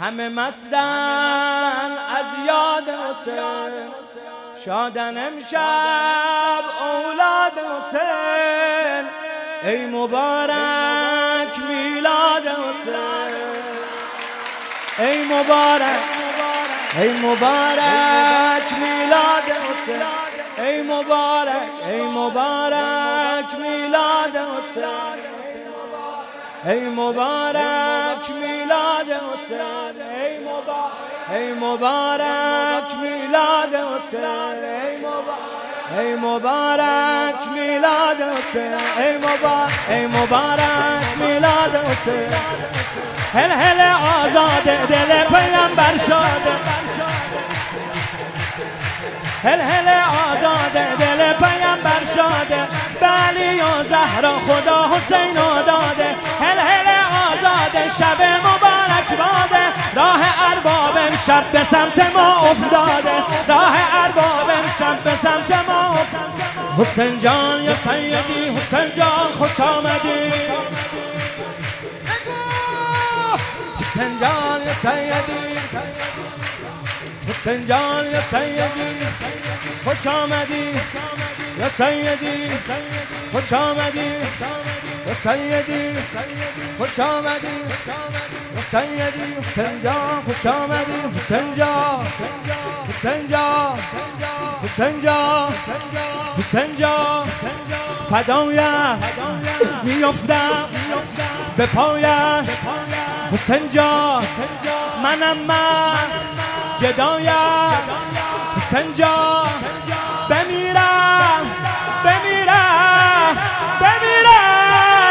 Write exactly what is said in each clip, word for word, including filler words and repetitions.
همه مستن از یاد حسین، شادن امشب اولاد حسین. ای مبارک میلاد حسین، ای مبارک، ای مبارک میلاد حسین، ای مبارک، ای مبارک میلاد حسین، ای مبارک میلاد حسین، ای مبارک، ای مبارک میلاد حسین، ای مبارک، ای مبارک میلاد حسین، ای مبارک، ای مبارک میلاد حسین. هل هل آزاده دل پیامبر شاده، هل هل آزاده دل پیامبر شاده، علی و زهرا خدا حسین داده. هل هل آزاده شب مبارک باده، راه ارباب امشب به سمت ما افتاده، راه ارباب امشب به سمت ما افتاده. حسین جان یا سیدی، حسین جان خوش آمدی، حسین جان یا سیدی، حسین جان یا سیدی خوش آمدی، یا سیدی خوش آمدی، یا سیدی خوش آمدی، یا سیدی حسین جان خوش آمدی، حسین جان، حسین جان، حسین جان، حسین جان فدایت میافتم به پایت. حسین جان منم من گدایت، حسین جان بمیرم بمیرم بمیرم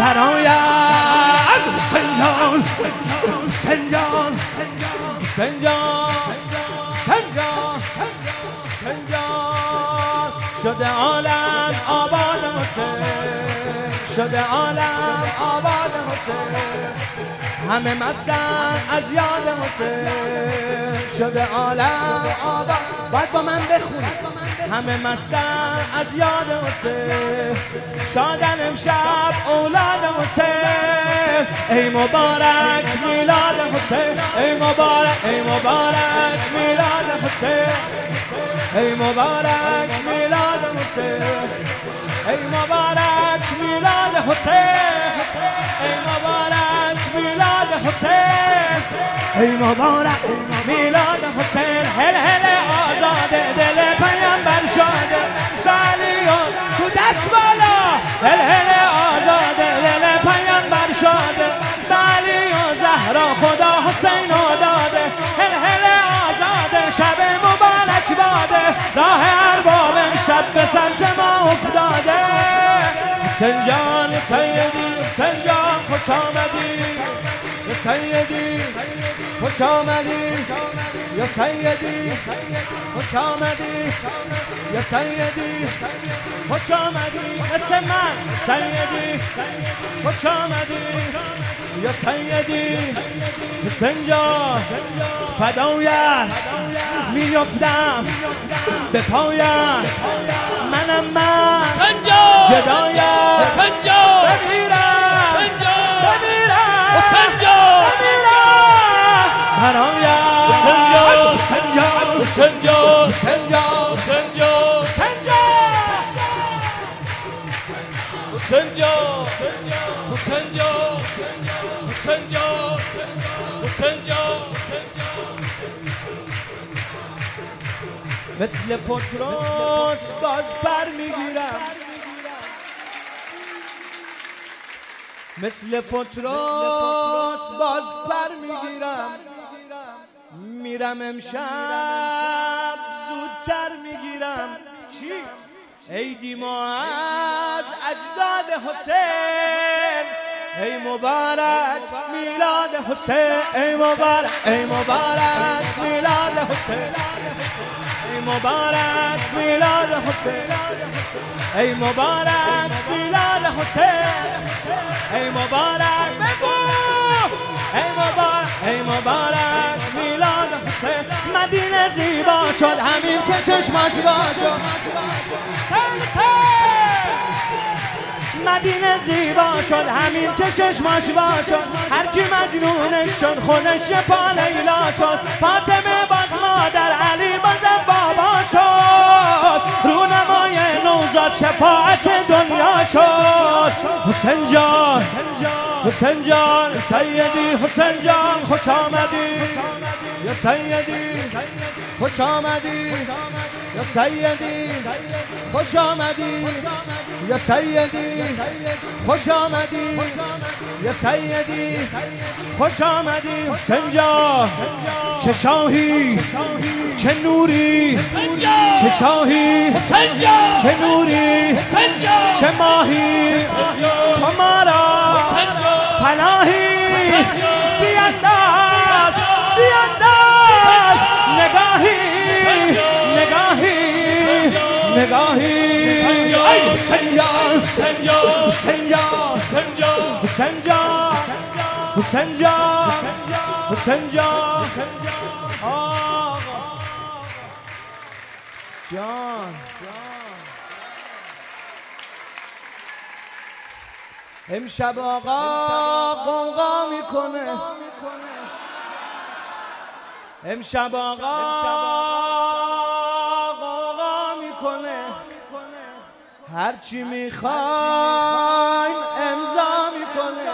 برایت. حسین جان، حسین جان، حسین جان، حسین جان، حسین جان شده عالم آباد حسین، شده عالم آباد حسین. همه مستن از یاد حسین، شده عالم آباد. باید با من بخونید. همه مستن از یاد حسین، شادن امشب اولاد حسین. ای مبارک میلاد حسین، ای مبارک، ای مبارک میلاد حسین، ای مبارک میلاد حسین، ای مبارک میلاد حسین، ای مبارک میلاد حسین، ای مبارک میلاد حسین. هل هل آزاده دل پیامبر شاده، علی و تو دست بالا. هل هل آزاده دل پیامبر شاده، علی و زهرا خدا حسین داده. هل هل آزاده شب مبارک باده، راه ارباب امشب به سمت ما افتاده. حسین جان سیدی، حسین جان خوش آمدی، یا سیدی خوش آمدی، یا سیدی خوش آمدی، یا سیدی خوش آمدی. مثل من سیدی خوش آمدی، یا سیدی حسین جان فدایت میافتم به پایت. منم من گدایت، حسین جان بمیرم بمیرم حسین جان برایت. حسین جان حسین جان، حسین جان حسین جان، حسین جان حسین جان حسین جان حسین جان حسین جان مثل پتروس باز پر میگیرم، مثل پتروس باز پر میگیرم. میرم امشب زودتر میگیرم. چی؟ عیدی ما از اجداد حسین، ای مبارک میلاد حسین، ای مبارک، ای مبارک میلاد حسین، ای مبارک میلاد حسین، ای مبارک میلاد حسین، ای مبارک بگو، ای مبارک، ای مبارک میلاد حسین. مدینه زیبا شد همین که چشماش وا شد. مدینه زیبا شد همین که چشماش وا شد، هر کی مجنونش شد خودش یه پا لیلا شد. فاطمه باز مادر، علی باز بابا شد، رونمای نوزاد شفاعت دنیا شد. حسین جان حسین جان سیدی، حسین جان خوش آمدی یا سیدی، خوش آمدی یا سیدی، خوش آمدی یا سیدی، خوش آمدی یا سیدی، خوش آمدی. حسین جان چه شاهی چه نوری، چه شاهی چه نوری، چه ماهی تو ما را پناهی. بیانداز بیانداز نگاهی نگاهی نگاهی. حسین جان حسین جان حسین جان حسین جان حسین جان حسین جان جان امشب آقا قوقا میکنه، امشب آقا قوقا میکنه، هرچی میخوایم امضا میکنه.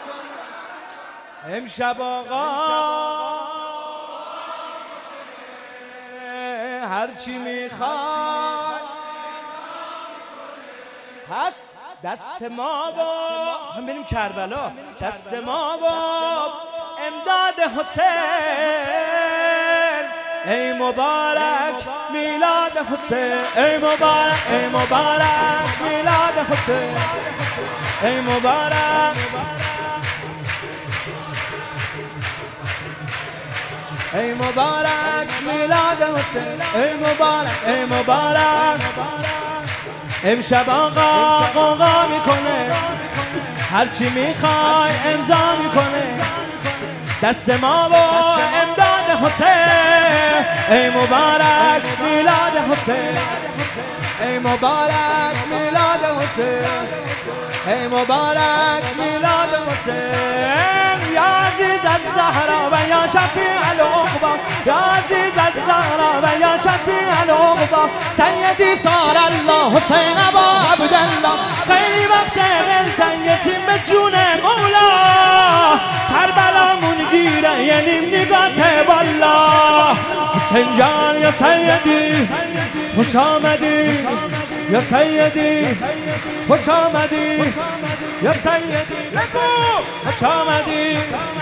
امشب آقا هرچی میخوایم، پس دست ما با هم بریم کربلا، دست ما با امداد حسین. ای مبارک میلاد حسین، ای مبارک ای مبارک میلاد حسین، ای مبارک ای مبارک میلاد حسین، ای مبارک ای مبارک. امشب آقا قوقا میکنه، هرچی میخوای امضا میکنه، دست ما با امداد حسین. ای مبارک میلاد حسین، ای مبارک میلاد حسین، ای مبارک میلاد حسین. یا عزیز الزهرا و یا شفیع العقبا، یا عزیز الزهرا و یا شفیع العقبا. سیدی صار الله حسین ابا عبدالله، خیلی وقت دلتنگ یتیم به جون مولا، کربلامون گیره یه نیم نگاته والا. حسین جان یا سیدی خوش آمدی یا سیدی، خوش آمدی یا سیدی، لگو خوش آمدی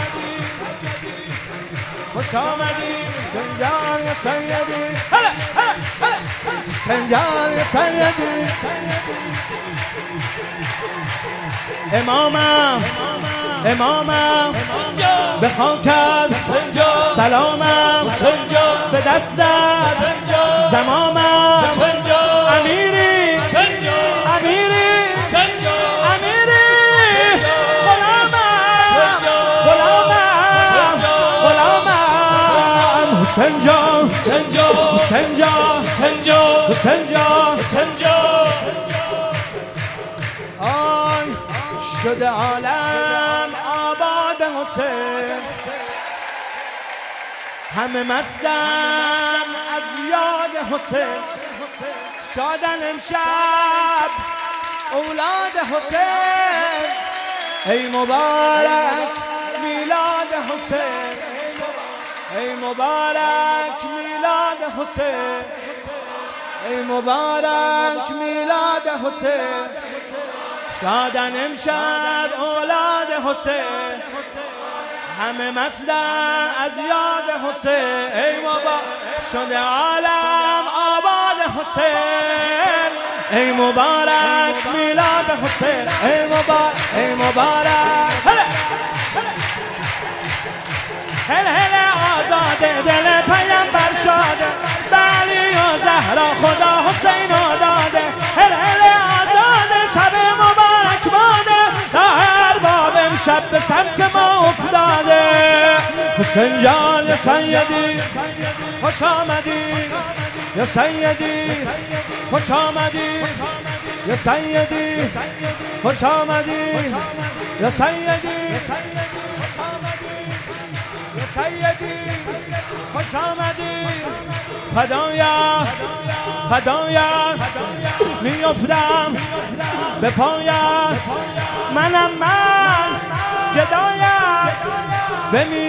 خوش آمدی. حسین جان یا سیدی، هلا هلا هلا، حسین جان یا سیدی. امامم امامم به خاکت سلامم، به دستت زمامم. امیری امیری امیری، غلامم غلامم غلامم. حسین جان حسین جان حسین جان حسین جان حسین جان. آی شده عالم آباد حسین، همه مستم از یاد حسین. شادن امشب اولاد حسین، ای مبارک میلاد حسین، ای مبارک میلاد حسین، ای مبارک میلاد حسین. شادن امشب اولاد حسین، همه مستن از یاد حسین. ای مبارک شده عالم آباد حسین، ای مبارک میلاد حسین، ای مبارک ای مبارک. هله هله هله آزاده دل پیامبر شاده، علی و زهرا خدا حسین داده. هله هله آزاده شب مبارک باده، تا هر باب امشب به سمت ما افتاده. حسین جان یا سیدی خوش آمدی یا سیدی، خوش آمدی یا سیدی خوش آمدی یا سیدی یا سیدی خوش آمدی فدایا فدایا میافتم به پایا منم من گدایا به